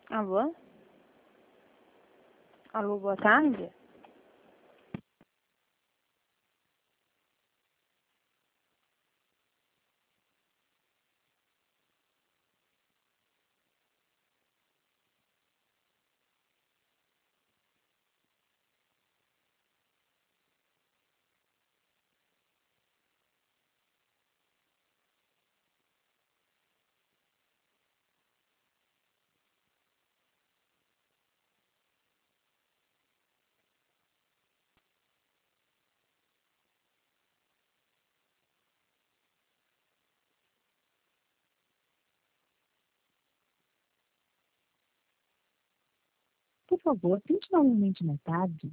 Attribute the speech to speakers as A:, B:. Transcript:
A: Alô? Alô, boa tarde?
B: Por favor, tente novamente mais tarde.